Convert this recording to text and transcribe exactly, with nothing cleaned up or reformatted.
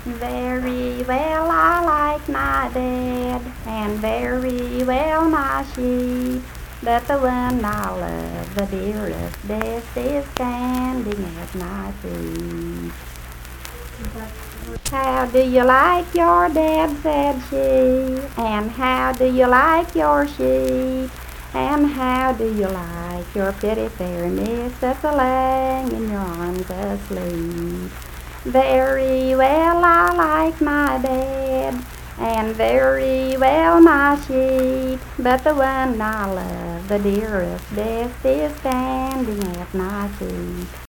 Very well I like my dad, and very well my sheep, but the one I love the dearest best is standing at my feet. How do you like your dad, said she, and how do you like your sheep, and how do you like your pretty fair miss that's a-laying in your arms asleep? Very well I like my dad, and very well my sheep, but the one I love the dearest best is standing at my feet.